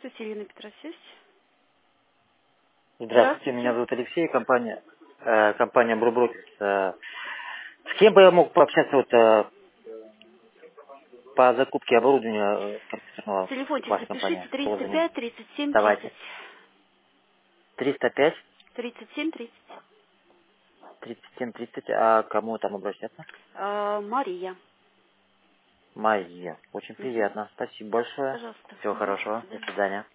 Здравствуйте, Ирина Петросесть. Здравствуйте, меня Здравствуйте. зовут Алексей, компания Бруброкерс. С кем бы я мог пообщаться по закупке оборудования компьютерного в Телефончик вашей запишите компании? Позвонить. 305 37 30. Давайте. 305 37 30. 37 30. А кому там обращаться? Мария. Мария. Очень Мгм. приятно. Спасибо большое. Пожалуйста. Всего Мгм. До хорошего. До свидания. свидания.